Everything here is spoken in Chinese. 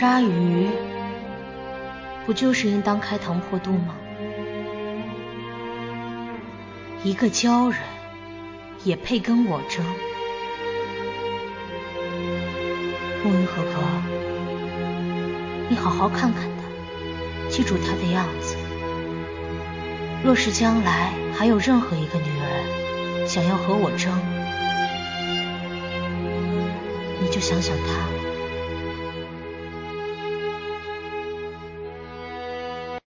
鲨鱼不就是应当开膛破肚吗？一个鲛人也配跟我争？暮云哥哥，你好好看看他，记住他的样子。若是将来还有任何一个女人想要和我争，你就想想他。